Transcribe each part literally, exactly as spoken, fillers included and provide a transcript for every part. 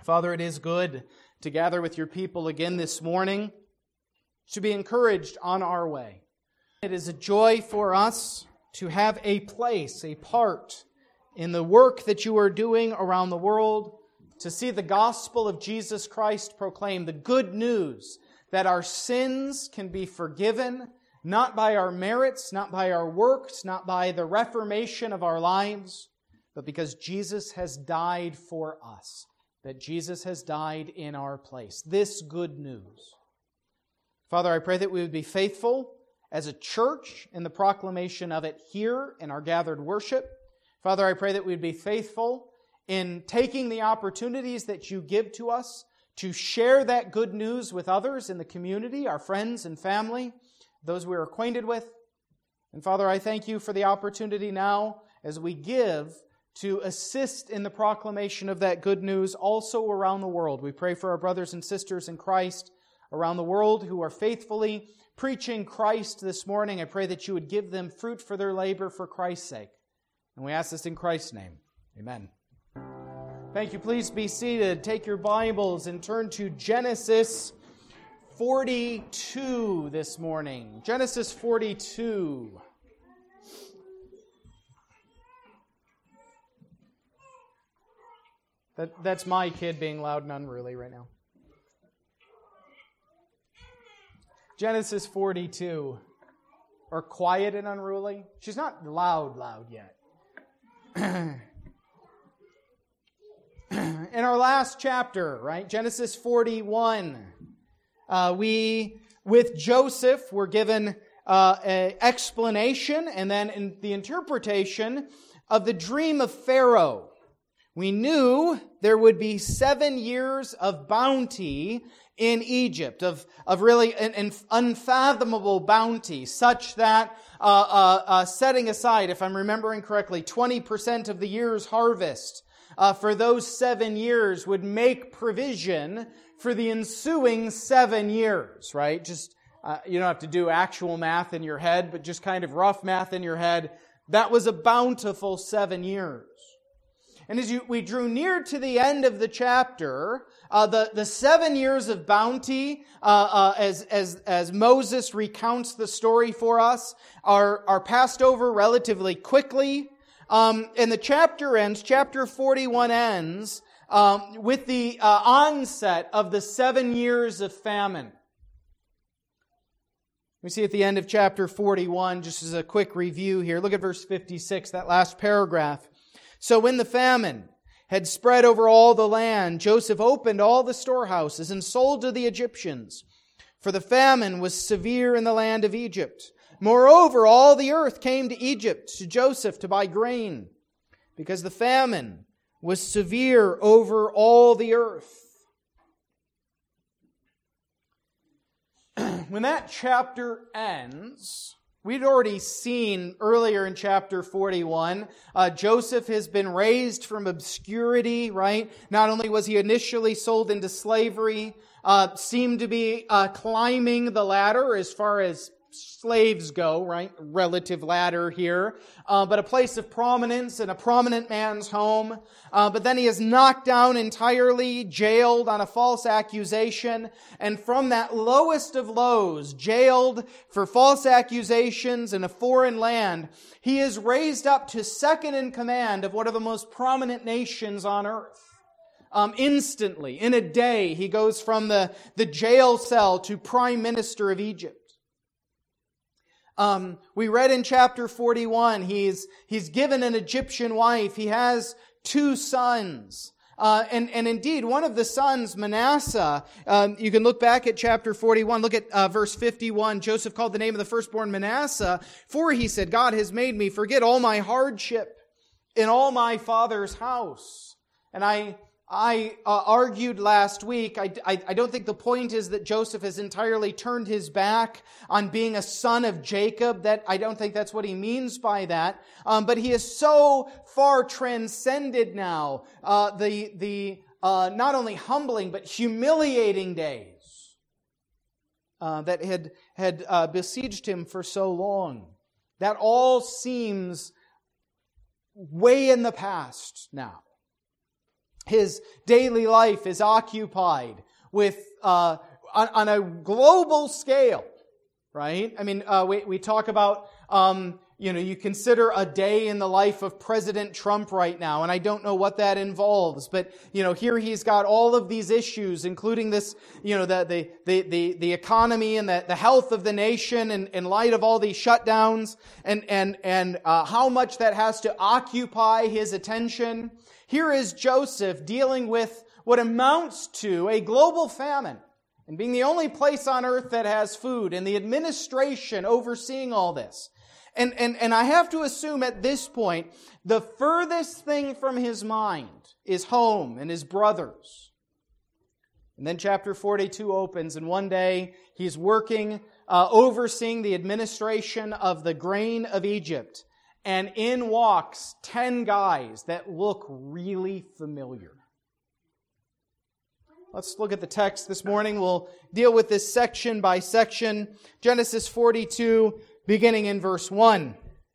Father, it is good to gather with your people again this morning, to be encouraged on our way. It is a joy for us to have a place, a part in the work that you are doing around the world, to see the gospel of Jesus Christ proclaimed, the good news that our sins can be forgiven, not by our merits, not by our works, not by the reformation of our lives, but because Jesus has died for us, that Jesus has died in our place. This good news. Father, I pray that we would be faithful as a church in the proclamation of it here in our gathered worship. Father, I pray that we would be faithful in taking the opportunities that you give to us to share that good news with others in the community, our friends and family, those we are acquainted with. And Father, I thank you for the opportunity now as we give to assist in the proclamation of that good news also around the world. We pray for our brothers and sisters in Christ around the world who are faithfully preaching Christ this morning. I pray that you would give them fruit for their labor for Christ's sake. And we ask this in Christ's name. Amen. Thank you. Please be seated. Take your Bibles and turn to Genesis forty-two this morning. Genesis forty-two. That, that's my kid being loud and unruly right now. Genesis forty-two. Or quiet and unruly. She's not loud, loud yet. In our last chapter, right, Genesis forty-one, uh, we, with Joseph, were given uh, an explanation and then in the interpretation of the dream of Pharaoh. We knew there would be seven years of bounty in Egypt, of, of really an, an unfathomable bounty, such that, uh, uh, uh, setting aside, if I'm remembering correctly, twenty percent of the year's harvest uh, for those seven years would make provision for the ensuing seven years, right? Just, uh, you don't have to do actual math in your head, but just kind of rough math in your head. That was a bountiful seven years. And as you, we drew near to the end of the chapter, uh, the, the seven years of bounty, uh, uh, as, as, as Moses recounts the story for us, are, are passed over relatively quickly. Um, and the chapter ends, chapter forty-one ends, um, with the uh, onset of the seven years of famine. We see at the end of chapter forty-one, just as a quick review here, look at verse fifty-six, that last paragraph. So when the famine had spread over all the land, Joseph opened all the storehouses and sold to the Egyptians, for the famine was severe in the land of Egypt. Moreover, all the earth came to Egypt, to Joseph, to buy grain, because the famine was severe over all the earth. When that chapter ends, we'd already seen earlier in chapter forty-one, uh, Joseph has been raised from obscurity, right? Not only was he initially sold into slavery, uh, seemed to be uh, climbing the ladder as far as slaves go, right? Relative ladder here. Uh, but a place of prominence in a prominent man's home. Uh, but then he is knocked down entirely, jailed on a false accusation. And from that lowest of lows, jailed for false accusations in a foreign land, he is raised up to second in command of one of the most prominent nations on earth. Um, instantly, in a day, he goes from the, the jail cell to prime minister of Egypt. Um, we read in chapter forty-one, he's, he's given an Egyptian wife. He has two sons. Uh, and, and indeed, one of the sons, Manasseh, um, you can look back at chapter forty-one, look at uh, verse fifty-one. Joseph called the name of the firstborn Manasseh, for he said, God has made me forget all my hardship in all my father's house. And I, I uh, argued last week, I, I, I don't think the point is that Joseph has entirely turned his back on being a son of Jacob. That I don't think that's what he means by that. Um, but he is so far transcended now uh, the the uh, not only humbling but humiliating days uh, that had had uh, besieged him for so long. That all seems way in the past now. His daily life is occupied with, uh, on, on a global scale, right? I mean, uh, we, we talk about, um, you know, you consider a day in the life of President Trump right now, and I don't know what that involves, but, you know, here he's got all of these issues, including this, you know, the, the, the, the, the economy and the, the health of the nation in, in light of all these shutdowns, and, and, and, uh, how much that has to occupy his attention. Here is Joseph dealing with what amounts to a global famine, and being the only place on earth that has food, and the administration overseeing all this. And, and, and I have to assume at this point, the furthest thing from his mind is home and his brothers. And then chapter forty-two opens, and one day he's working, uh, overseeing the administration of the grain of Egypt. And in walks ten guys that look really familiar. Let's look at the text this morning. We'll deal with this section by section. Genesis forty-two, beginning in verse one.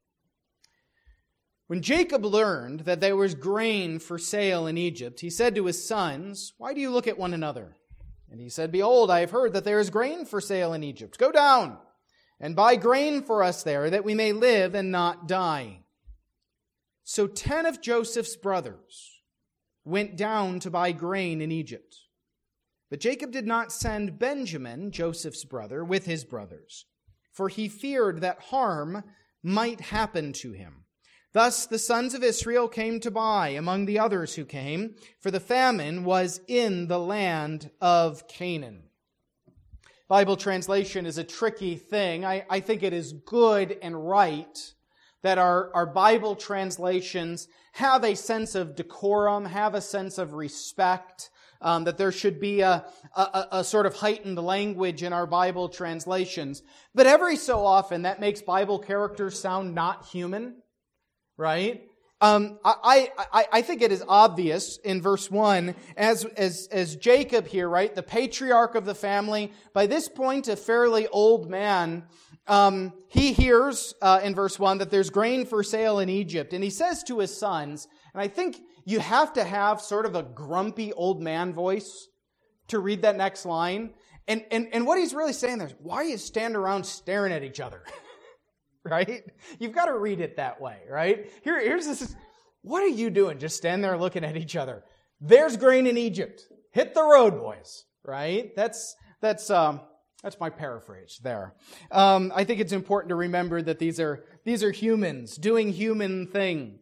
When Jacob learned that there was grain for sale in Egypt, he said to his sons, "Why do you look at one another?" And he said, "Behold, I have heard that there is grain for sale in Egypt. Go down and buy grain for us there, that we may live and not die." So ten of Joseph's brothers went down to buy grain in Egypt. But Jacob did not send Benjamin, Joseph's brother, with his brothers, for he feared that harm might happen to him. Thus the sons of Israel came to buy among the others who came, for the famine was in the land of Canaan. Bible translation is a tricky thing. I, I think it is good and right that our, our Bible translations have a sense of decorum, have a sense of respect, um, that there should be a, a, a sort of heightened language in our Bible translations. But every so often that makes Bible characters sound not human, right? Um, I, I, I think it is obvious in verse one, as, as, as Jacob here, right, the patriarch of the family, by this point a fairly old man, um, he hears uh, in verse one that there's grain for sale in Egypt, and he says to his sons, and I think you have to have sort of a grumpy old man voice to read that next line, and, and, and what he's really saying there is, why are you standing around staring at each other? Right? You've got to read it that way, right? Here, here's this. What are you doing? Just stand there looking at each other. There's grain in Egypt. Hit the road, boys. Right? That's that's um that's my paraphrase there. Um, I think it's important to remember that these are these are humans doing human things.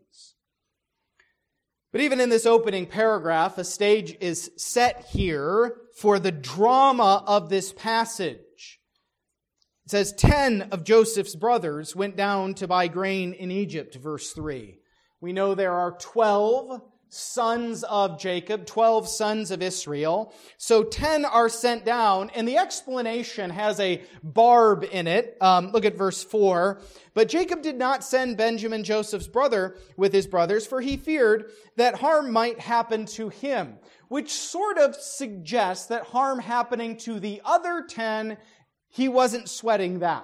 But even in this opening paragraph, a stage is set here for the drama of this passage. It says, ten of Joseph's brothers went down to buy grain in Egypt, verse three. We know there are twelve sons of Jacob, twelve sons of Israel. So ten are sent down, and the explanation has a barb in it. Um, look at verse four. But Jacob did not send Benjamin, Joseph's brother, with his brothers, for he feared that harm might happen to him, which sort of suggests that harm happening to the other ten, he wasn't sweating that,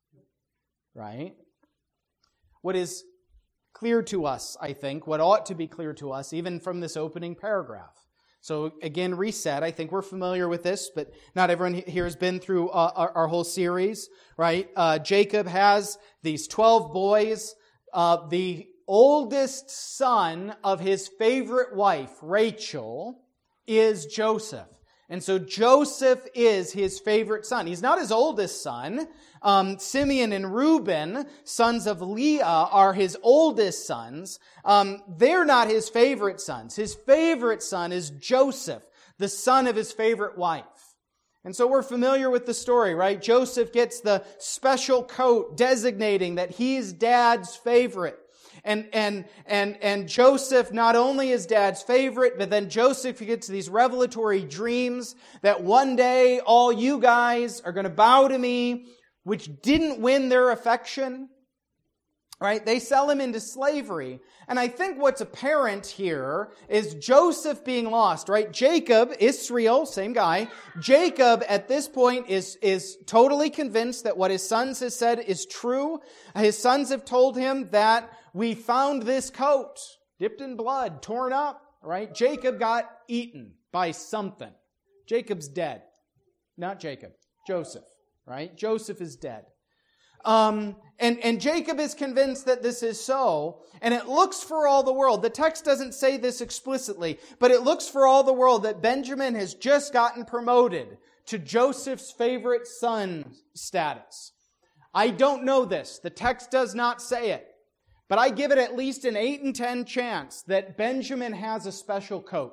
right? What is clear to us, I think, what ought to be clear to us, even from this opening paragraph. So again, reset. I think we're familiar with this, but not everyone here has been through uh, our, our whole series, right? Uh, Jacob has these twelve boys. Uh, the oldest son of his favorite wife, Rachel, is Joseph. And so Joseph is his favorite son. He's not his oldest son. Um, Simeon and Reuben, sons of Leah, are his oldest sons. Um, they're not his favorite sons. His favorite son is Joseph, the son of his favorite wife. And so we're familiar with the story, right? Joseph gets the special coat designating that he's dad's favorite. And, and, and, and Joseph not only is dad's favorite, but then Joseph gets these revelatory dreams that one day all you guys are going to bow to me, which didn't win their affection, right? They sell him into slavery. And I think what's apparent here is Joseph being lost, right? Jacob, Israel, same guy. Jacob at this point is, is totally convinced that what his sons have said is true. His sons have told him that we found this coat dipped in blood, torn up, right? Jacob got eaten by something. Jacob's dead. Not Jacob. Joseph, right? Joseph is dead. Um, and, and Jacob is convinced that this is so, and it looks for all the world. The text doesn't say this explicitly, but it looks for all the world that Benjamin has just gotten promoted to Joseph's favorite son status. I don't know this. The text does not say it. But I give it at least an eight in ten chance that Benjamin has a special coat.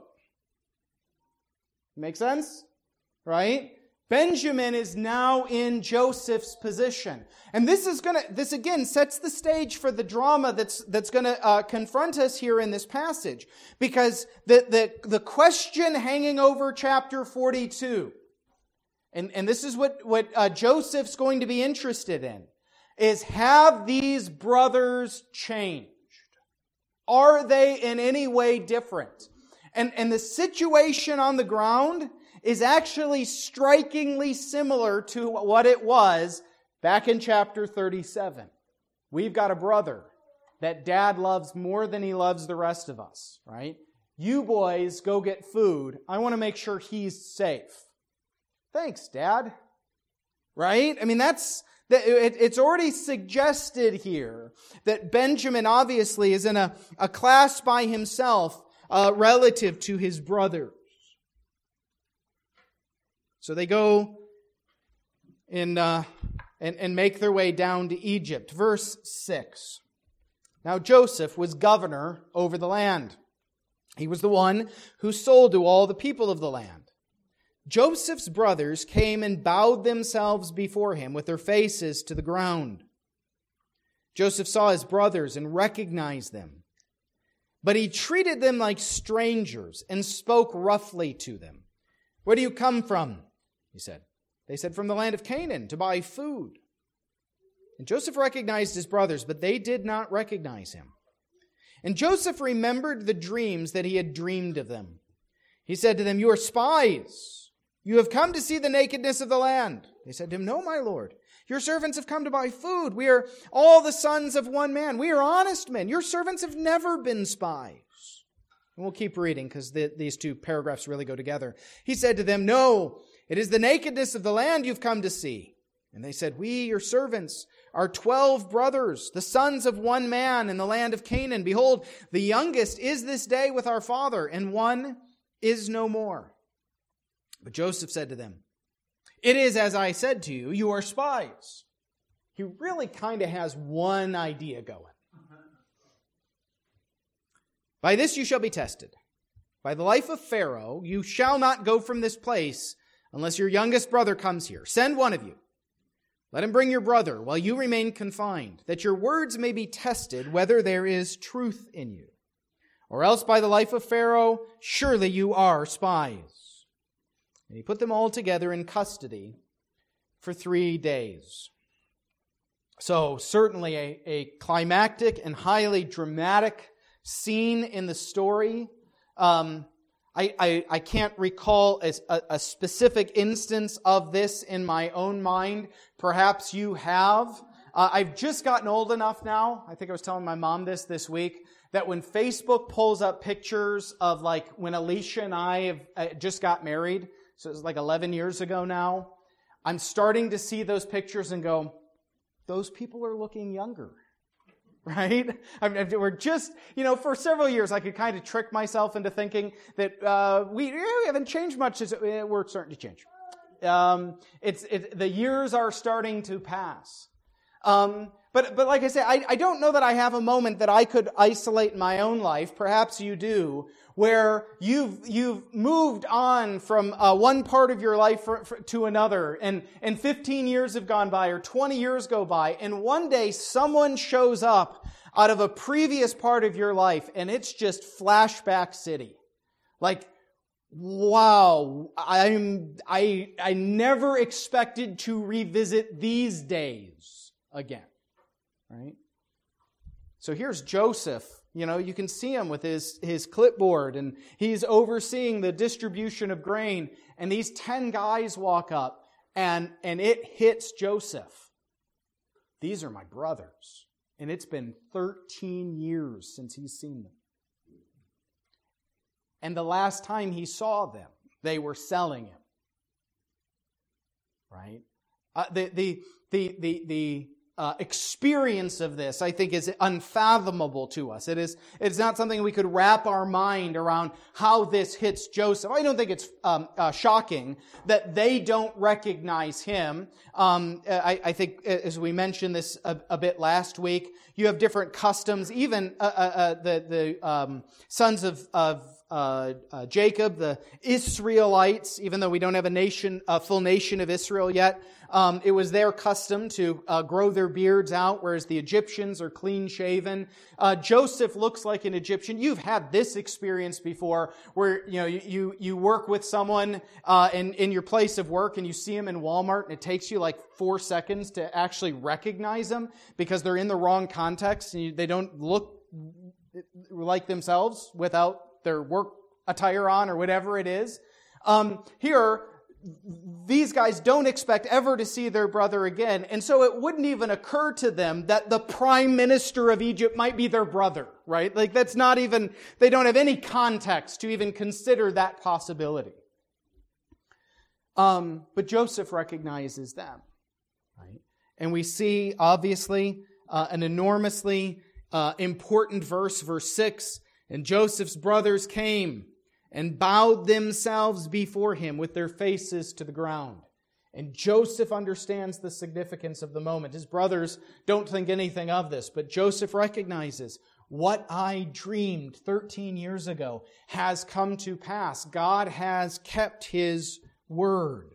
Make sense? Right? Benjamin is now in Joseph's position. And this is going to, this again sets the stage for the drama that's, that's going to uh, confront us here in this passage. Because the, the, the question hanging over chapter forty-two, and, and this is what, what uh, Joseph's going to be interested in, is have these brothers changed? Are they in any way different? And, and the situation on the ground is actually strikingly similar to what it was back in chapter thirty-seven. We've got a brother that Dad loves more than he loves the rest of us, right? You boys go get food. I want to make sure he's safe. Thanks, Dad. Right? I mean, that's... It's already suggested here that Benjamin obviously is in a, a class by himself uh, relative to his brothers. So they go and, uh, and, and make their way down to Egypt. Verse six. Now Joseph was governor over the land. He was the one who sold to all the people of the land. Joseph's brothers came and bowed themselves before him with their faces to the ground. Joseph saw his brothers and recognized them. But he treated them like strangers and spoke roughly to them. Where do you come from? He said. They said, from the land of Canaan to buy food. And Joseph recognized his brothers, but they did not recognize him. And Joseph remembered the dreams that he had dreamed of them. He said to them, you are spies. You have come to see the nakedness of the land. They said to him, no, my lord. Your servants have come to buy food. We are all the sons of one man. We are honest men. Your servants have never been spies. And we'll keep reading because the, these two paragraphs really go together. He said to them, no, it is the nakedness of the land you've come to see. And they said, we, your servants, are twelve brothers, the sons of one man in the land of Canaan. Behold, the youngest is this day with our father, and one is no more. But Joseph said to them, it is as I said to you, you are spies. He really kind of has one idea going. By this you shall be tested. By the life of Pharaoh, you shall not go from this place unless your youngest brother comes here. Send one of you. Let him bring your brother while you remain confined, that your words may be tested whether there is truth in you. Or else by the life of Pharaoh, surely you are spies. And he put them all together in custody for three days. So certainly a, a climactic and highly dramatic scene in the story. Um, I, I, I can't recall a, a specific instance of this in my own mind. Perhaps you have. Uh, I've just gotten old enough now. I think I was telling my mom this this week. That when Facebook pulls up pictures of like when Alicia and I have uh, just got married, so it's like eleven years ago now, I'm starting to see those pictures and go, those people are looking younger, right? I mean, we're just, you know, for several years I could kind of trick myself into thinking that uh, we, we haven't changed much. We're starting to change. Um, it's it, the years are starting to pass. Um, but but like I say, I, I don't know that I have a moment that I could isolate in my own life. Perhaps you do, where you've you've moved on from uh, one part of your life for, for, to another, and and fifteen years have gone by, or twenty years go by, and one day someone shows up out of a previous part of your life, and it's just flashback city, like. Wow, I'm I I never expected to revisit these days again. Right? So here's Joseph. You know, you can see him with his, his clipboard, and he's overseeing the distribution of grain, and these ten guys walk up, and, and it hits Joseph. These are my brothers. And it's been thirteen years since he's seen them. And the last time he saw them, they were selling him. Right? Uh, the the the the the uh, experience of this, I think, is unfathomable to us. It is it's not something we could wrap our mind around how this hits Joseph. I don't think it's um, uh, shocking that they don't recognize him. Um, I, I think, as we mentioned this a, a bit last week, you have different customs. Even uh, uh, uh, the the um, sons of of Uh, uh, Jacob, the Israelites, even though we don't have a nation, a full nation of Israel yet, um, it was their custom to uh, grow their beards out, whereas the Egyptians are clean-shaven. Uh, Joseph looks like an Egyptian. You've had this experience before, where you know you you, you work with someone uh, in in your place of work, and you see them in Walmart, and it takes you like four seconds to actually recognize them because they're in the wrong context, and you, they don't look like themselves without their work attire on or whatever it is. Um, here, these guys don't expect ever to see their brother again. And so it wouldn't even occur to them that the prime minister of Egypt might be their brother, right? Like that's not even, they don't have any context to even consider that possibility. Um, but Joseph recognizes them, right? And we see, obviously, uh, an enormously uh, important verse, verse six, "And Joseph's brothers came and bowed themselves before him with their faces to the ground." And Joseph understands the significance of the moment. His brothers don't think anything of this, but Joseph recognizes, what I dreamed thirteen years ago has come to pass. God has kept his word.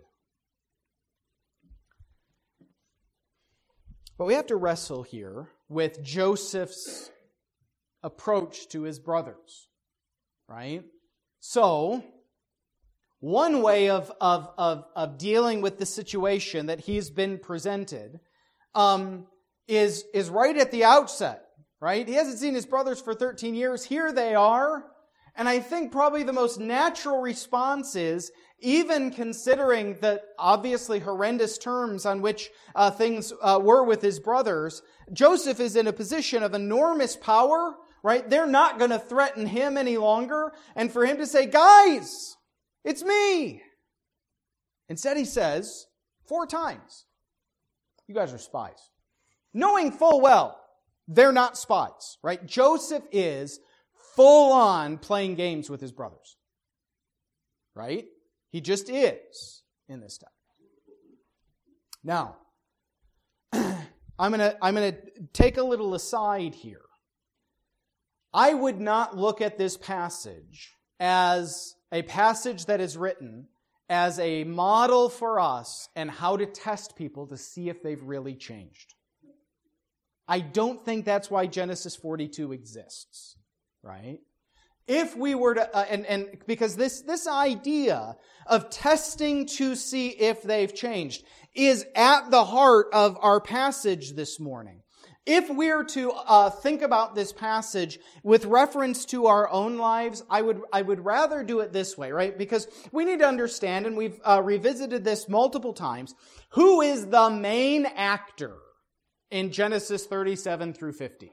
But we have to wrestle here with Joseph's approach to his brothers, right? So, one way of, of, of, of dealing with the situation that he's been presented um, is, is right at the outset, right? He hasn't seen his brothers for thirteen years. Here they are. And I think probably the most natural response is, even considering the obviously horrendous terms on which uh, things uh, were with his brothers, Joseph is in a position of enormous power, right? They're not going to threaten him any longer. And for him to say, guys, it's me. Instead he says, four times, you guys are spies. Knowing full well, they're not spies, right? Joseph is full on playing games with his brothers, right? He just is in this text. Now, I'm going to I'm going to take a little aside here. I would not look at this passage as a passage that is written as a model for us and how to test people to see if they've really changed. I don't think that's why Genesis forty-two exists, right? If we were to, uh, and, and because this, this idea of testing to see if they've changed is at the heart of our passage this morning. If we're to uh, think about this passage with reference to our own lives, I would I would rather do it this way, right? Because we need to understand, and we've uh, revisited this multiple times, who is the main actor in Genesis thirty-seven through fifty?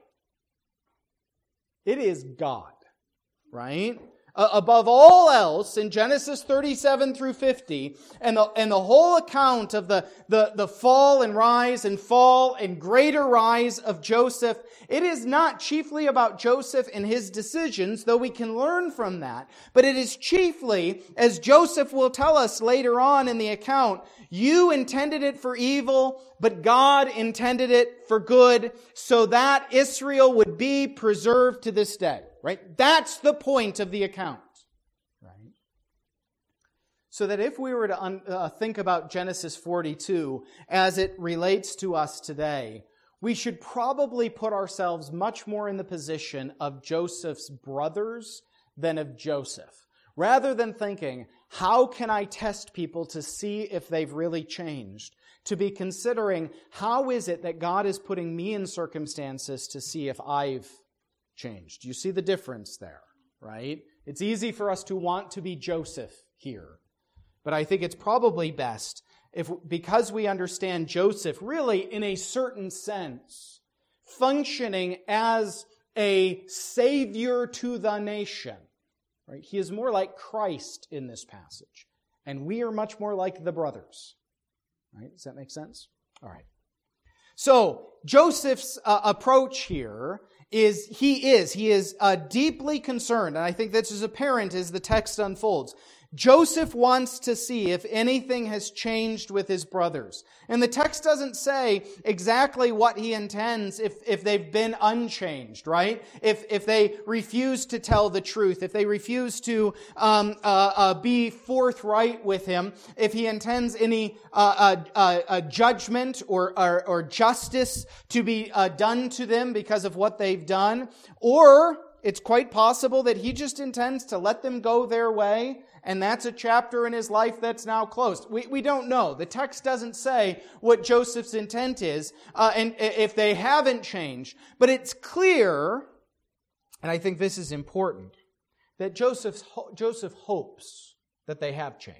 It is God, right? Uh, above all else, in Genesis thirty-seven through fifty, and the, and the whole account of the, the, the fall and rise and fall and greater rise of Joseph, it is not chiefly about Joseph and his decisions, though we can learn from that, but it is chiefly, as Joseph will tell us later on in the account, you intended it for evil, but God intended it for good, so that Israel would be preserved to this day. Right? That's the point of the account. Right? So that if we were to un- uh, think about Genesis forty-two as it relates to us today, we should probably put ourselves much more in the position of Joseph's brothers than of Joseph. Rather than thinking, how can I test people to see if they've really changed? To be considering, how is it that God is putting me in circumstances to see if I've changed? You see the difference there, right? It's easy for us to want to be Joseph here. But I think it's probably best if, because we understand Joseph really in a certain sense, functioning as a savior to the nation, Right? He is more like Christ in this passage. And we are much more like the brothers. Right? Does that make sense? All right. So, Joseph's uh, approach here is, he is, he is uh, deeply concerned, and I think this is apparent as the text unfolds. Joseph wants to see if anything has changed with his brothers. And the text doesn't say exactly what he intends if, if they've been unchanged, right? If, if they refuse to tell the truth, if they refuse to um, uh, uh, be forthright with him, if he intends any uh, uh, uh, uh, judgment or, or, or justice to be uh, done to them because of what they've done, or it's quite possible that he just intends to let them go their way, and that's a chapter in his life that's now closed. We we don't know. The text doesn't say what Joseph's intent is, uh, and if they haven't changed. But it's clear, and I think this is important, that Joseph's, Joseph hopes that they have changed.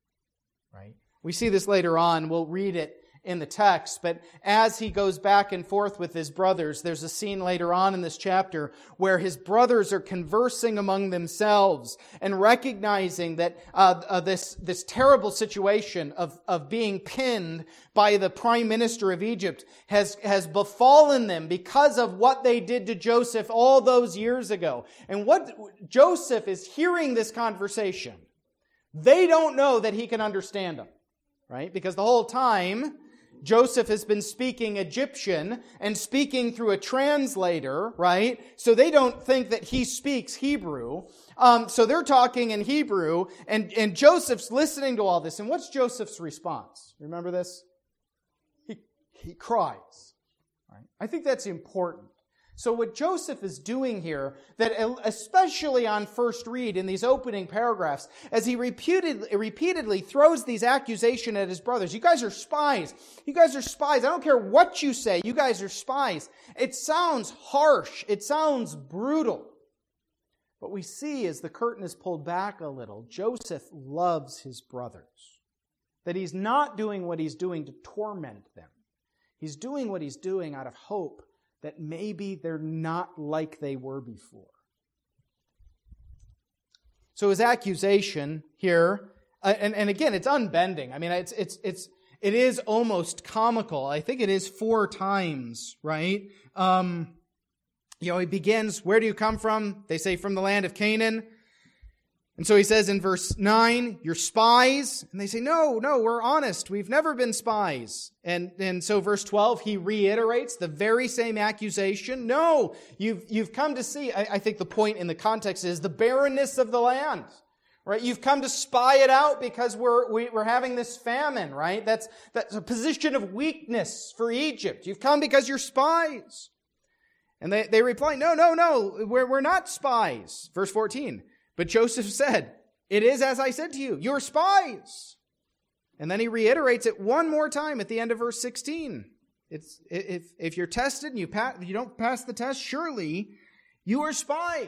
Right? We see this later on. We'll read it in the text, but as he goes back and forth with his brothers, there's a scene later on in this chapter where his brothers are conversing among themselves and recognizing that uh, uh, this this terrible situation of, of being pinned by the prime minister of Egypt has, has befallen them because of what they did to Joseph all those years ago. And what Joseph is hearing this conversation, they don't know that he can understand them, right? Because the whole time Joseph has been speaking Egyptian and speaking through a translator, right? So they don't think that he speaks Hebrew. Um, so they're talking in Hebrew, and, and Joseph's listening to all this. And what's Joseph's response? Remember this? He, he cries. Right? I think that's important. So what Joseph is doing here, that especially on first read in these opening paragraphs, as he repeatedly, repeatedly throws these accusations at his brothers. You guys are spies. You guys are spies. I don't care what you say. You guys are spies. It sounds harsh. It sounds brutal. What we see as the curtain is pulled back a little, Joseph loves his brothers. That he's not doing what he's doing to torment them. He's doing what he's doing out of hope that maybe they're not like they were before. So his accusation here, uh, and, and again, it's unbending. I mean, it's it's it's it is almost comical. I think it is four times, right? Um, you know, he begins, where do you come from? They say, from the land of Canaan. And so he says in verse nine, you're spies. And they say, no, no, we're honest. We've never been spies. And, and so verse twelve, he reiterates the very same accusation. No, you've, you've come to see, I, I think the point in the context is the barrenness of the land. Right? You've come to spy it out because we're, we, we're having this famine, right? That's, that's a position of weakness for Egypt. You've come because you're spies. And they, they reply, no, no, no, we're, we're not spies. Verse fourteen. But Joseph said, it is as I said to you, you're spies. And then he reiterates it one more time at the end of verse sixteen. It's, if, if you're tested and you, pass, you don't pass the test, surely you are spies.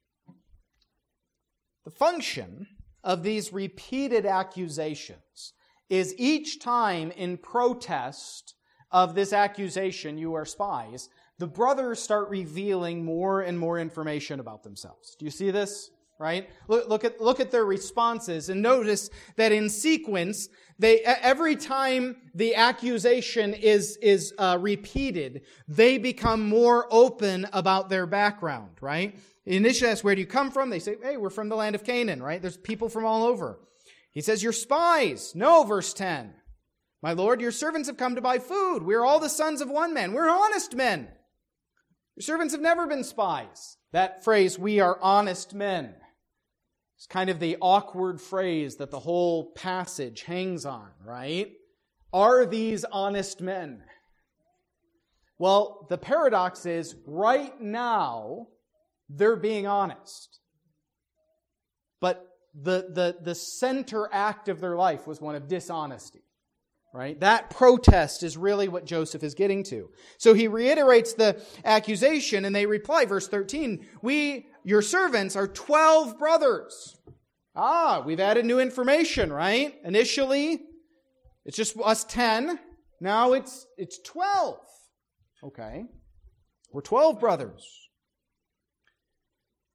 The function of these repeated accusations is each time in protest of this accusation, you are spies, the brothers start revealing more and more information about themselves. Do you see this? Right? Look, look at, look at their responses and notice that in sequence, they, every time the accusation is, is, uh, repeated, they become more open about their background, right? Initially, that's where do you come from? They say, hey, we're from the land of Canaan, right? There's people from all over. He says, you're spies. No, verse ten. My Lord, your servants have come to buy food. We're all the sons of one man. We're honest men. Your servants have never been spies. That phrase, we are honest men, it's kind of the awkward phrase that the whole passage hangs on, right? Are these honest men? Well, the paradox is, right now, they're being honest. But the, the, the center act of their life was one of dishonesty. Right? That protest is really what Joseph is getting to. So he reiterates the accusation and they reply, verse thirteen, we, your servants, are twelve brothers. Ah, we've added new information, right? Initially, it's just us ten. Now it's, it's twelve. Okay. We're twelve brothers.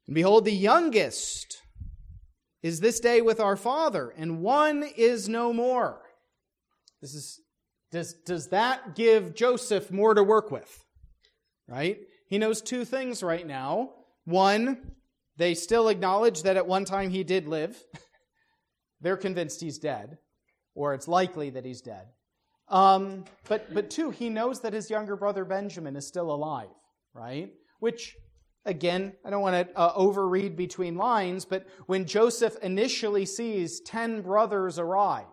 And behold, the youngest is this day with our father, and one is no more. This is does does that give Joseph more to work with? Right? He knows two things right now. One, they still acknowledge that at one time he did live. They're convinced he's dead, or it's likely that he's dead. Um, but but two, he knows that his younger brother Benjamin is still alive, right? Which, again, I don't want to uh, overread between lines, but when Joseph initially sees ten brothers arrive,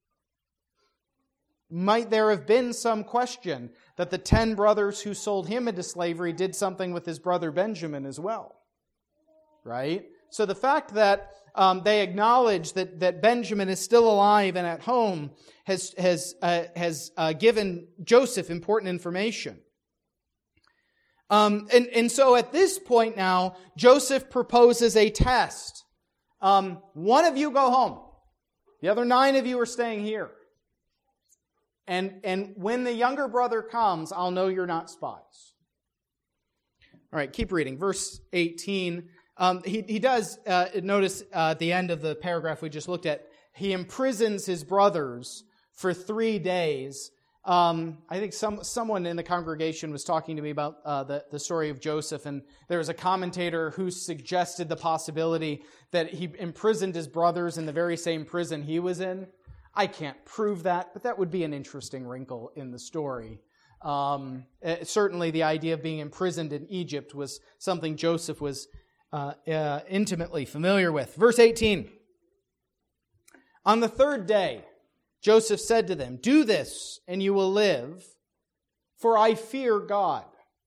might there have been some question that the ten brothers who sold him into slavery did something with his brother Benjamin as well? Right? So the fact that um, they acknowledge that, that Benjamin is still alive and at home has, has, uh, has uh, given Joseph important information. Um, and, and so at this point now, Joseph proposes a test. Um, one of you go home. The other nine of you are staying here. And, and when the younger brother comes, I'll know you're not spies. All right, keep reading. Verse eighteen. Um, he, he does, uh, notice uh, at the end of the paragraph we just looked at, he imprisons his brothers for three days. Um, I think some someone in the congregation was talking to me about uh, the, the story of Joseph, and there was a commentator who suggested the possibility that he imprisoned his brothers in the very same prison he was in. I can't prove that, but that would be an interesting wrinkle in the story. Um, uh, certainly the idea of being imprisoned in Egypt was something Joseph was uh, uh, intimately familiar with. Verse eighteen. On the third day, Joseph said to them, "Do this, and you will live, for I fear God.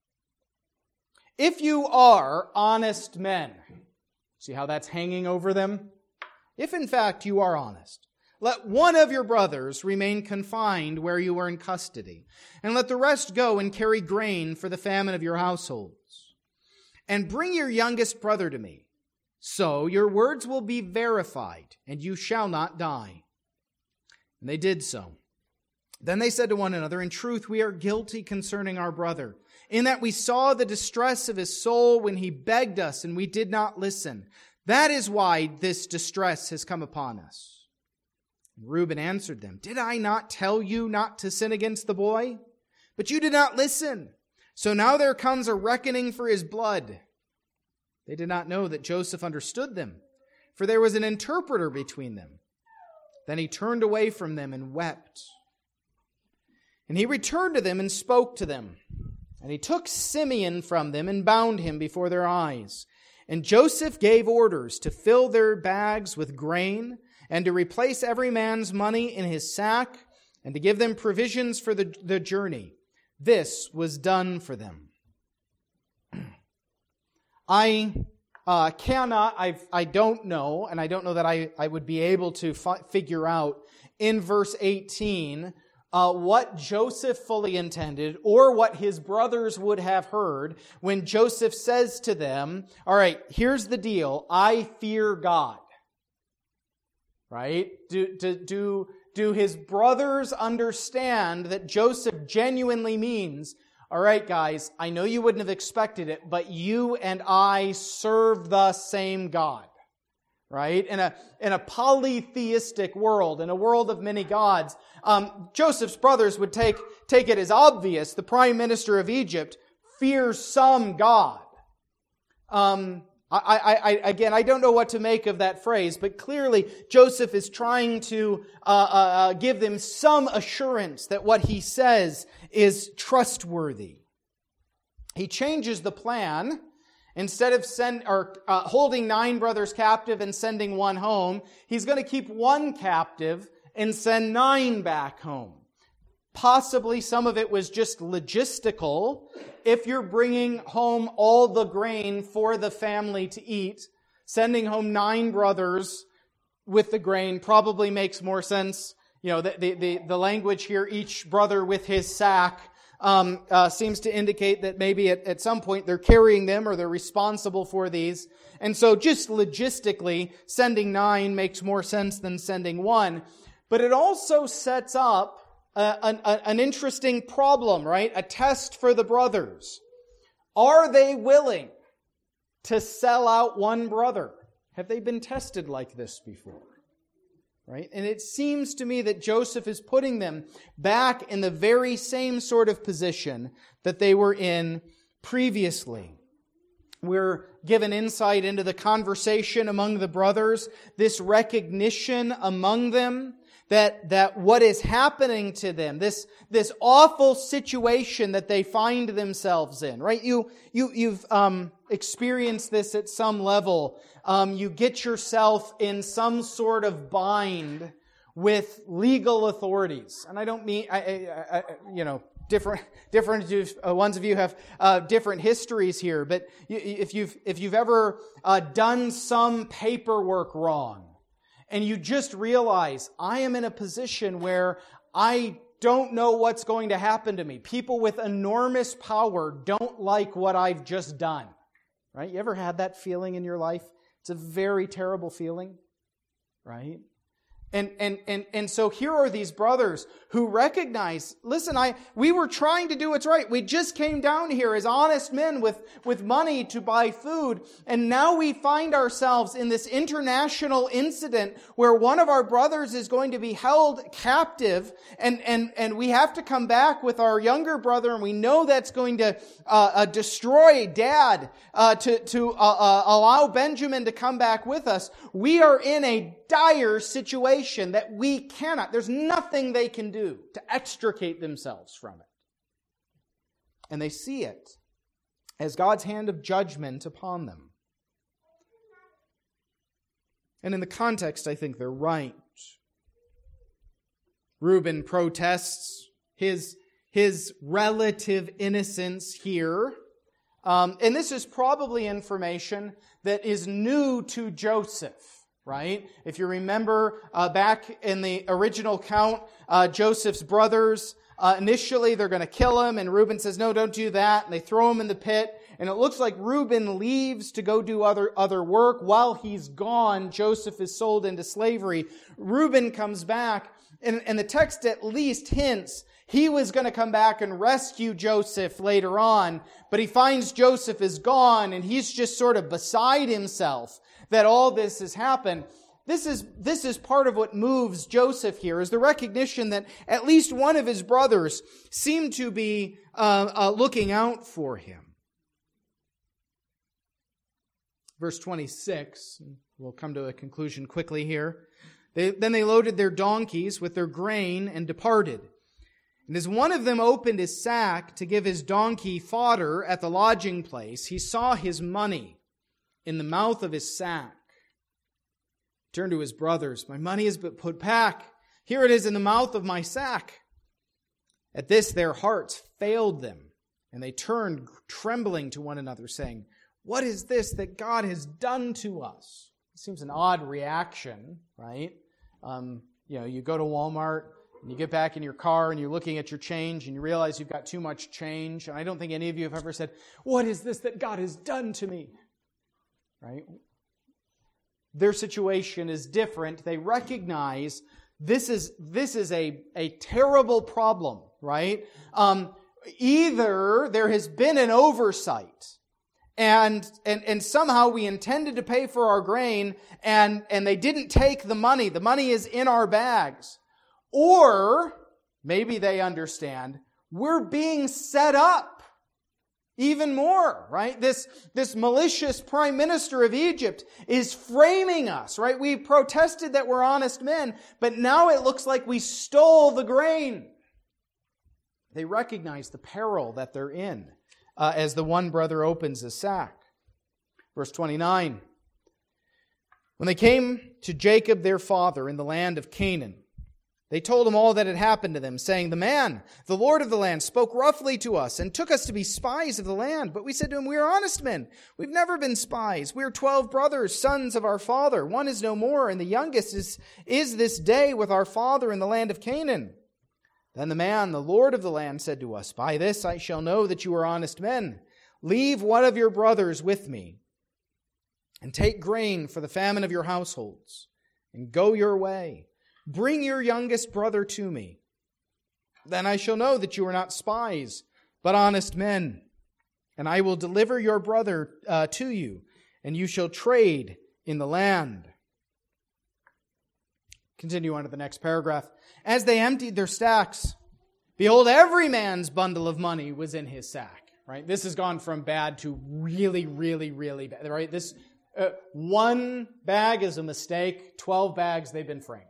If you are honest men," see how that's hanging over them? "If in fact you are honest, let one of your brothers remain confined where you are in custody, and let the rest go and carry grain for the famine of your households. And bring your youngest brother to me. So your words will be verified, and you shall not die." And they did so. Then they said to one another, "In truth, we are guilty concerning our brother, in that we saw the distress of his soul when he begged us, and we did not listen. That is why this distress has come upon us." And Reuben answered them, "Did I not tell you not to sin against the boy? But you did not listen. So now there comes a reckoning for his blood." They did not know that Joseph understood them, for there was an interpreter between them. Then he turned away from them and wept. And he returned to them and spoke to them. And he took Simeon from them and bound him before their eyes. And Joseph gave orders to fill their bags with grain, and to replace every man's money in his sack, and to give them provisions for the, the journey. This was done for them. I uh, cannot, I I don't know, and I don't know that I, I would be able to fi- figure out in verse eighteen uh, what Joseph fully intended or what his brothers would have heard when Joseph says to them, all right, here's the deal, I fear God. Right? Do, do, do, do his brothers understand that Joseph genuinely means, all right, guys, I know you wouldn't have expected it, but you and I serve the same God. Right? In a, in a polytheistic world, in a world of many gods, um, Joseph's brothers would take, take it as obvious. The prime minister of Egypt fears some God. Um, I, I, I, again, I don't know what to make of that phrase, but clearly Joseph is trying to uh, uh, give them some assurance that what he says is trustworthy. He changes the plan. Instead of send or uh, holding nine brothers captive and sending one home, he's going to keep one captive and send nine back home. Possibly some of it was just logistical. If you're bringing home all the grain for the family to eat, sending home nine brothers with the grain probably makes more sense. You know, the, the, the, the language here, each brother with his sack, um, uh, seems to indicate that maybe at, at some point they're carrying them or they're responsible for these. And so just logistically, sending nine makes more sense than sending one. But it also sets up Uh, an, an interesting problem, right? A test for the brothers. Are they willing to sell out one brother? Have they been tested like this before? Right? And it seems to me that Joseph is putting them back in the very same sort of position that they were in previously. We're given insight into the conversation among the brothers, this recognition among them that, that what is happening to them, this, this awful situation that they find themselves in, right? You, you, you've um, experienced this at some level. Um, you get yourself in some sort of bind with legal authorities. And I don't mean, I, I, I, you know, Different, different uh, ones of you have uh, different histories here. But you, if you've if you've ever uh, done some paperwork wrong, and you just realize I am in a position where I don't know what's going to happen to me. People with enormous power don't like what I've just done. Right? You ever had that feeling in your life? It's a very terrible feeling, right? And, and, and, and so here are these brothers who recognize, listen, I, we were trying to do what's right. We just came down here as honest men with, with money to buy food. And now we find ourselves in this international incident where one of our brothers is going to be held captive. And, and, and we have to come back with our younger brother. And we know that's going to uh, uh, destroy Dad uh, to, to uh, uh, allow Benjamin to come back with us. We are in a dire situation that we cannot, there's nothing they can do to extricate themselves from it. And they see it as God's hand of judgment upon them. And in the context, I think they're right. Reuben protests his, his relative innocence here. Um, and this is probably information that is new to Joseph. Right? If you remember uh, back in the original count, uh, Joseph's brothers, uh, initially they're going to kill him, and Reuben says, no, don't do that. And they throw him in the pit. And it looks like Reuben leaves to go do other, other work. While he's gone, Joseph is sold into slavery. Reuben comes back, and, and the text at least hints he was going to come back and rescue Joseph later on, but he finds Joseph is gone, and he's just sort of beside himself that all this has happened. This is, this is part of what moves Joseph here, is the recognition that at least one of his brothers seemed to be uh, uh, looking out for him. Verse twenty-six, we'll come to a conclusion quickly here. They, then they loaded their donkeys with their grain and departed. And as one of them opened his sack to give his donkey fodder at the lodging place, he saw his money in the mouth of his sack. He turned to his brothers, my money has been put back. Here it is in the mouth of my sack. At this their hearts failed them, and they turned trembling to one another, saying, what is this that God has done to us? It seems an odd reaction, right? Um, you know, you go to Walmart, and you get back in your car and you're looking at your change and you realize you've got too much change. And I don't think any of you have ever said, what is this that God has done to me? Right? Their situation is different. They recognize this is, this is a, a terrible problem, right? Um, either there has been an oversight and, and, and somehow we intended to pay for our grain and, and they didn't take the money. The money is in our bags. Or, maybe they understand, we're being set up even more, right? This, this malicious prime minister of Egypt is framing us, right? We protested that we're honest men, but now it looks like we stole the grain. They recognize the peril that they're in uh, as the one brother opens his sack. Verse twenty-nine. When they came to Jacob their father in the land of Canaan, they told him all that had happened to them, saying, the man, the Lord of the land, spoke roughly to us and took us to be spies of the land. But we said to him, we are honest men. We've never been spies. We are twelve brothers, sons of our father. One is no more, and the youngest is, is this day with our father in the land of Canaan. Then the man, the Lord of the land, said to us, by this I shall know that you are honest men. Leave one of your brothers with me, and take grain for the famine of your households, and go your way. Bring your youngest brother to me. Then I shall know that you are not spies, but honest men. And I will deliver your brother uh, to you. and you shall trade in the land. Continue on to the next paragraph. As they emptied their stacks, behold, every man's bundle of money was in his sack. Right? This has gone from bad to really, really, really bad. Right? This uh, one bag is a mistake. Twelve bags, they've been framed.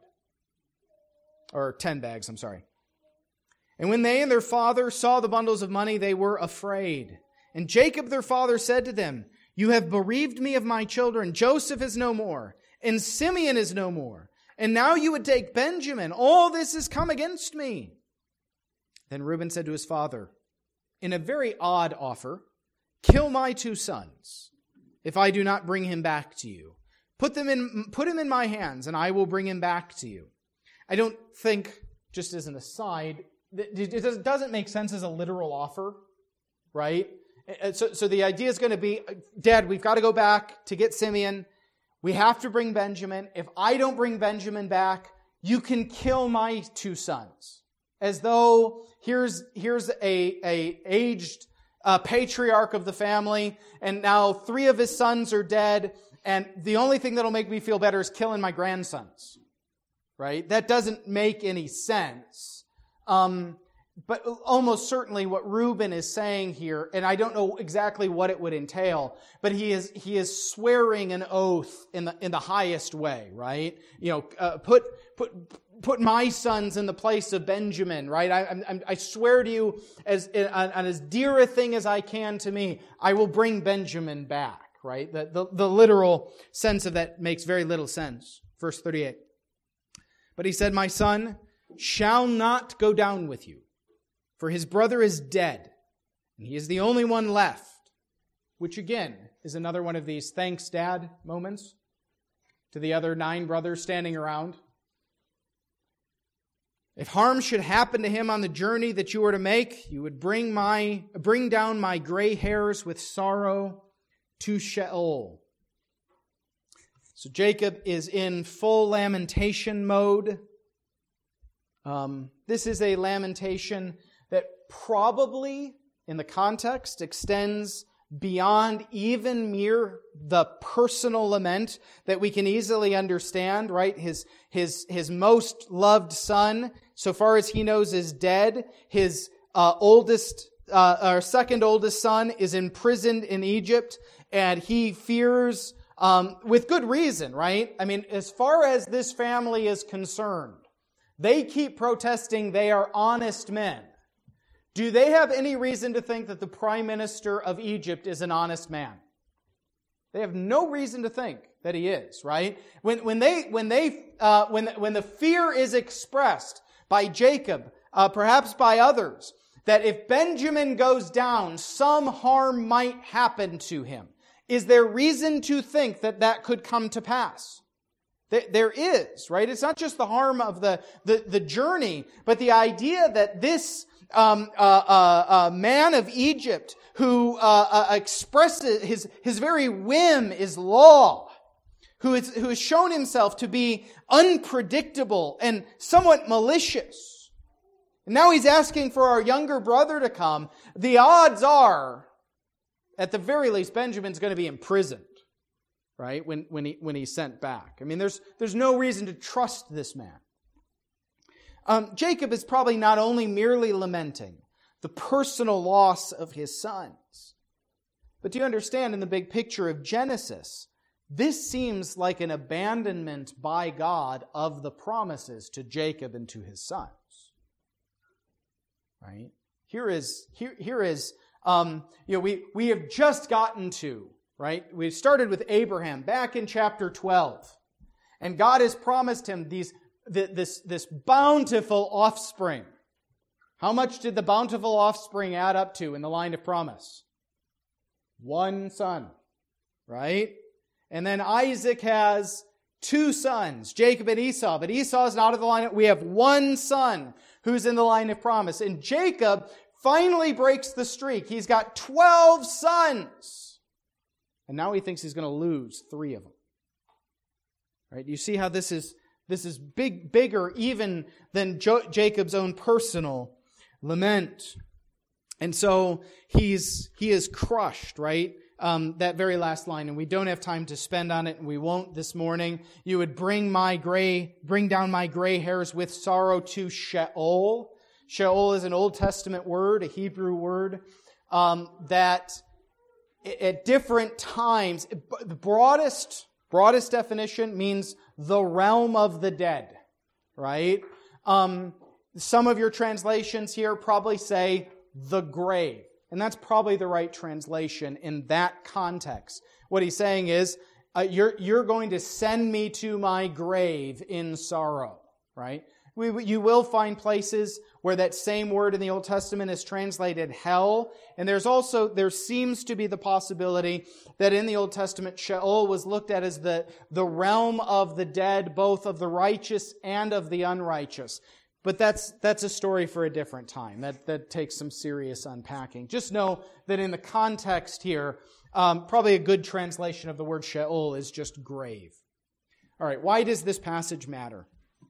Or ten bags, I'm sorry. And when they and their father saw the bundles of money, they were afraid. And Jacob their father said to them, you have bereaved me of my children. Joseph is no more, and Simeon is no more. And now you would take Benjamin. All this has come against me. Then Reuben said to his father, in a very odd offer, kill my two sons, if I do not bring him back to you. Put them in, put him in my hands, and I will bring him back to you. I don't think, just as an aside, it doesn't make sense as a literal offer, right? So, so the idea is going to be, Dad, we've got to go back to get Simeon. We have to bring Benjamin. If I don't bring Benjamin back, you can kill my two sons. As though here's here's a, a aged uh, patriarch of the family, and now three of his sons are dead, and the only thing that'll make me feel better is killing my grandsons. Right? That doesn't make any sense. Um, but almost certainly what Reuben is saying here, and I don't know exactly what it would entail, but he is he is swearing an oath in the in the highest way, right? You know, uh, put put put my sons in the place of Benjamin, right? I I, I swear to you, as on, on as dear a thing as I can to me, I will bring Benjamin back, right? The the, the literal sense of that makes very little sense. Verse thirty-eight. But he said, my son shall not go down with you, for his brother is dead, and he is the only one left. Which again is another one of these thanks, Dad moments to the other nine brothers standing around. If harm should happen to him on the journey that you are to make, you would bring my bring down my gray hairs with sorrow to Sheol. So Jacob is in full lamentation mode. Um, this is a lamentation that probably, in the context, extends beyond even mere the personal lament that we can easily understand, right? His, his, his most loved son, so far as he knows, is dead. His uh, oldest, uh, or second oldest son is imprisoned in Egypt, and he fears, um, with good reason, right? I mean, as far as this family is concerned, they keep protesting they are honest men. Do they have any reason to think that the prime minister of Egypt is an honest man? They have no reason to think that he is, right? When, when they, when they, uh, when, when the fear is expressed by Jacob, uh, perhaps by others, that if Benjamin goes down, some harm might happen to him. Is there reason to think that that could come to pass? There is, right? It's not just the harm of the, the, the journey, but the idea that this um, uh, uh, uh, man of Egypt who uh, uh, expresses his, his very whim is law, who, is, who has shown himself to be unpredictable and somewhat malicious. And now he's asking for our younger brother to come. The odds are, at the very least, Benjamin's going to be imprisoned. Right? When, when he, when he's sent back. I mean, there's, there's no reason to trust this man. Um, Jacob is probably not only merely lamenting the personal loss of his sons, but do you understand in the big picture of Genesis, this seems like an abandonment by God of the promises to Jacob and to his sons. Right? Here is, here, here is, um, you know, we, we have just gotten to Right? We started with Abraham back in chapter twelve. And God has promised him these, this, this bountiful offspring. How much did the bountiful offspring add up to in the line of promise? One son. Right? And then Isaac has two sons, Jacob and Esau. But Esau is not in the line. We have one son who's in the line of promise. And Jacob finally breaks the streak. He's got twelve sons. And now he thinks he's going to lose three of them. Right? You see how this is this is big, bigger even than jo- Jacob's own personal lament. And so he's he is crushed, right? um, that very last line, and we don't have time to spend on it, and we won't this morning. You would bring my gray, bring down my gray hairs with sorrow to Sheol. Sheol is an Old Testament word, a Hebrew word, um, that at different times, the broadest, broadest definition means the realm of the dead, right? Um, some of your translations here probably say the grave. And that's probably the right translation in that context. What he's saying is, uh, you're, you're going to send me to my grave in sorrow, right? We, you will find places where that same word in the Old Testament is translated hell. And there's also, there seems to be the possibility that in the Old Testament, Sheol was looked at as the, the realm of the dead, both of the righteous and of the unrighteous. But that's that's a story for a different time. That that takes some serious unpacking. Just know that in the context here, um, probably a good translation of the word Sheol is just grave. All right, why does this passage matter?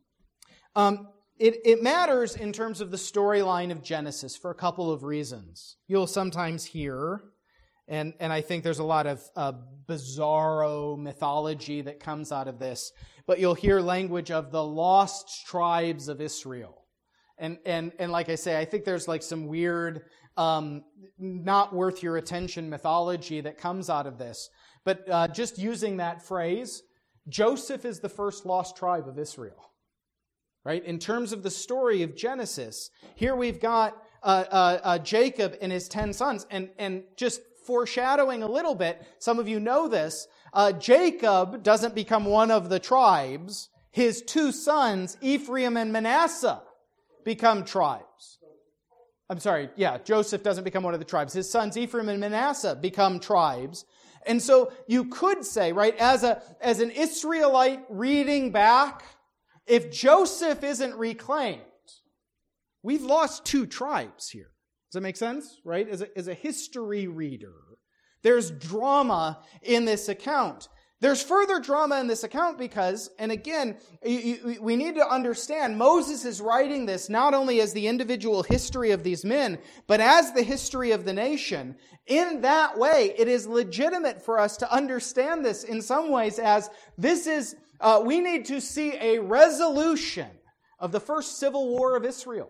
Um, it, it matters in terms of the storyline of Genesis for a couple of reasons. You'll sometimes hear, and, and I think there's a lot of uh, bizarro mythology that comes out of this, but you'll hear language of the lost tribes of Israel. And and and like I say, I think there's like some weird, um, not worth your attention mythology that comes out of this. But uh, just using that phrase, Joseph is the first lost tribe of Israel. Right? In terms of the story of Genesis, here we've got uh, uh, uh, Jacob and his ten sons. And, and just foreshadowing a little bit, some of you know this, Uh, Jacob doesn't become one of the tribes. His two sons, Ephraim and Manasseh, become tribes. I'm sorry, yeah, Joseph doesn't become one of the tribes. His sons, Ephraim and Manasseh, become tribes. And so you could say, right, as a as an Israelite reading back, if Joseph isn't reclaimed, we've lost two tribes here. Does that make sense? Right? As a, as a history reader, there's drama in this account. There's further drama in this account because, and again, we need to understand, Moses is writing this not only as the individual history of these men, but as the history of the nation. In that way, it is legitimate for us to understand this in some ways as this is, uh, we need to see a resolution of the first civil war of Israel.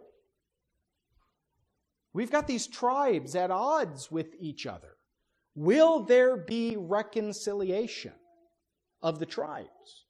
We've got these tribes at odds with each other. Will there be reconciliation of the tribes?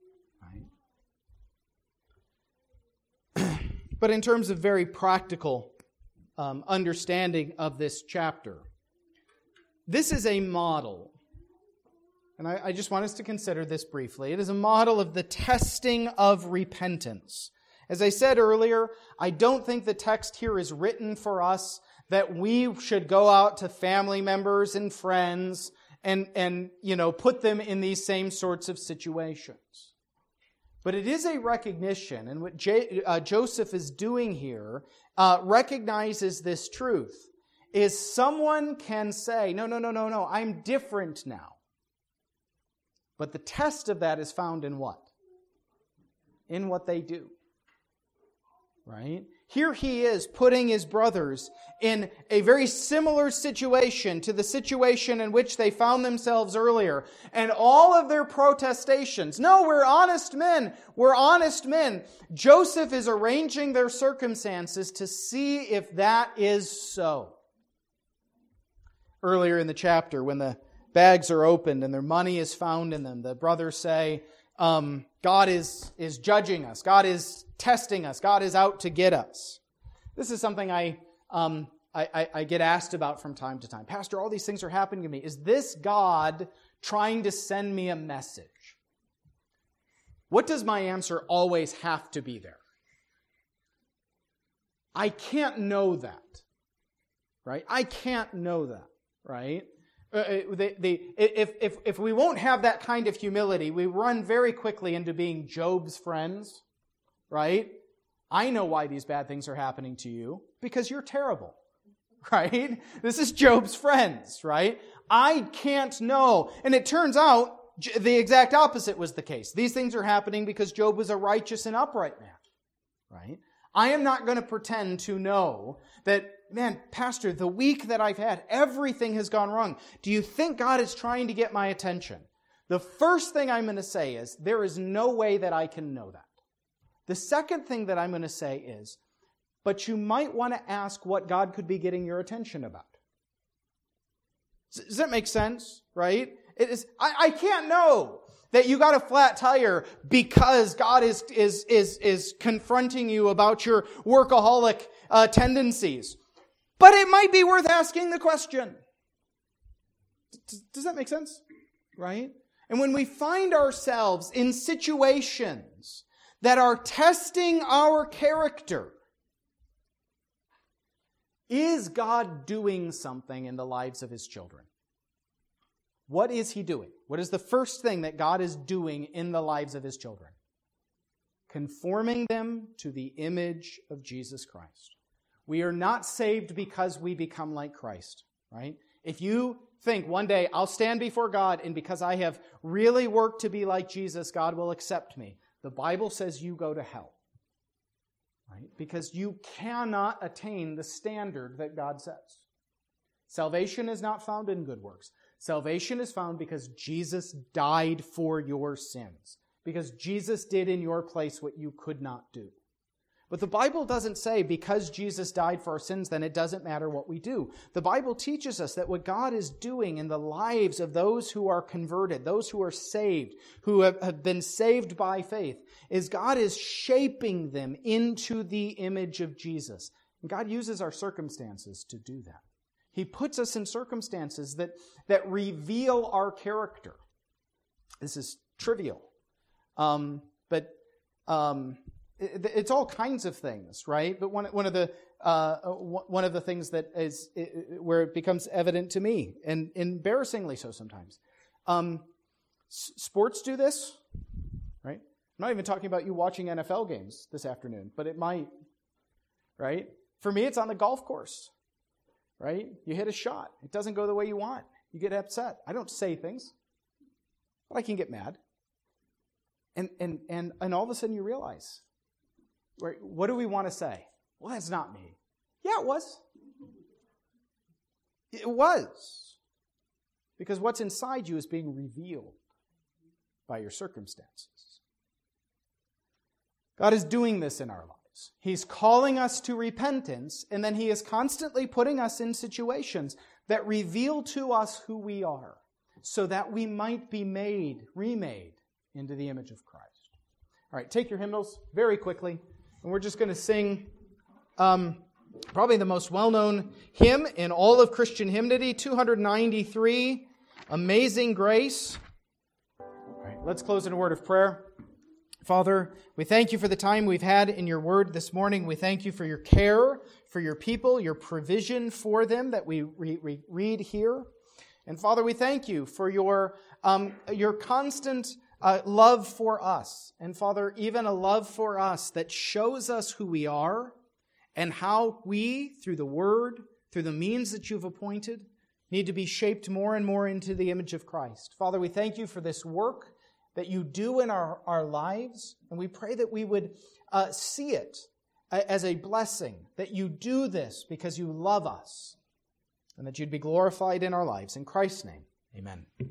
Right? But in terms of very practical um, understanding of this chapter, this is a model, and I, I just want us to consider this briefly. It is a model of the testing of repentance. As I said earlier, I don't think the text here is written for us that we should go out to family members and friends and, and, you know, put them in these same sorts of situations. But it is a recognition, and what J, uh, Joseph is doing here uh, recognizes this truth, is someone can say, no, no, no, no, no, I'm different now. But the test of that is found in what? In what they do. Right? Here he is putting his brothers in a very similar situation to the situation in which they found themselves earlier. And all of their protestations, no, we're honest men, we're honest men. Joseph is arranging their circumstances to see if that is so. Earlier in the chapter, when the bags are opened and their money is found in them, the brothers say, um, God is, is judging us. God is testing us. God is out to get us. This is something I, um, I, I, I get asked about from time to time. Pastor, all these things are happening to me. Is this God trying to send me a message? What does my answer always have to be there? I can't know that. Right? I can't know that. Right? Uh, the, the, if, if, if we won't have that kind of humility, we run very quickly into being Job's friends, right? I know why these bad things are happening to you, because you're terrible, right? This is Job's friends, right? I can't know. And it turns out the exact opposite was the case. These things are happening because Job was a righteous and upright man, right? I am not going to pretend to know that, man, Pastor, the week that I've had, everything has gone wrong. Do you think God is trying to get my attention? The first thing I'm going to say is, there is no way that I can know that. The second thing that I'm going to say is, but you might want to ask what God could be getting your attention about. Does that make sense? Right? It is. I, I can't know that you got a flat tire because God is is is is confronting you about your workaholic uh, tendencies. But it might be worth asking the question. Does, does that make sense? Right? And when we find ourselves in situations that are testing our character, is God doing something in the lives of His children? What is He doing? What is the first thing that God is doing in the lives of His children? Conforming them to the image of Jesus Christ. We are not saved because we become like Christ, right? If you think one day I'll stand before God and because I have really worked to be like Jesus, God will accept me, the Bible says you go to hell. Right? Because you cannot attain the standard that God says. Salvation is not found in good works. Salvation is found because Jesus died for your sins. Because Jesus did in your place what you could not do. But the Bible doesn't say because Jesus died for our sins, then it doesn't matter what we do. The Bible teaches us that what God is doing in the lives of those who are converted, those who are saved, who have, have been saved by faith, is God is shaping them into the image of Jesus. And God uses our circumstances to do that. He puts us in circumstances that, that reveal our character. This is trivial. Um, but... Um, It's all kinds of things, right? But one one of the uh, one of the things that is where it becomes evident to me, and embarrassingly so sometimes, um, sports do this, right? I'm not even talking about you watching N F L games this afternoon, but it might, right? For me, it's on the golf course, right? You hit a shot, it doesn't go the way you want, you get upset. I don't say things, but I can get mad, and and and and all of a sudden you realize. Right, what do we want to say? Well, that's not me. Yeah, it was. It was. Because what's inside you is being revealed by your circumstances. God is doing this in our lives. He's calling us to repentance, and then He is constantly putting us in situations that reveal to us who we are, so that we might be made, remade into the image of Christ. All right, take your hymnals very quickly. And we're just going to sing um, probably the most well-known hymn in all of Christian hymnody, two ninety-three, Amazing Grace. All right, let's close in a word of prayer. Father, we thank You for the time we've had in Your word this morning. We thank You for Your care for Your people, Your provision for them that we re- re- read here. And Father, we thank You for Your, um, your constant Uh, love for us. And Father, even a love for us that shows us who we are and how we, through the Word, through the means that You've appointed, need to be shaped more and more into the image of Christ. Father, we thank You for this work that You do in our, our lives, and we pray that we would uh, see it as a blessing, that You do this because You love us, and that You'd be glorified in our lives. In Christ's name, amen.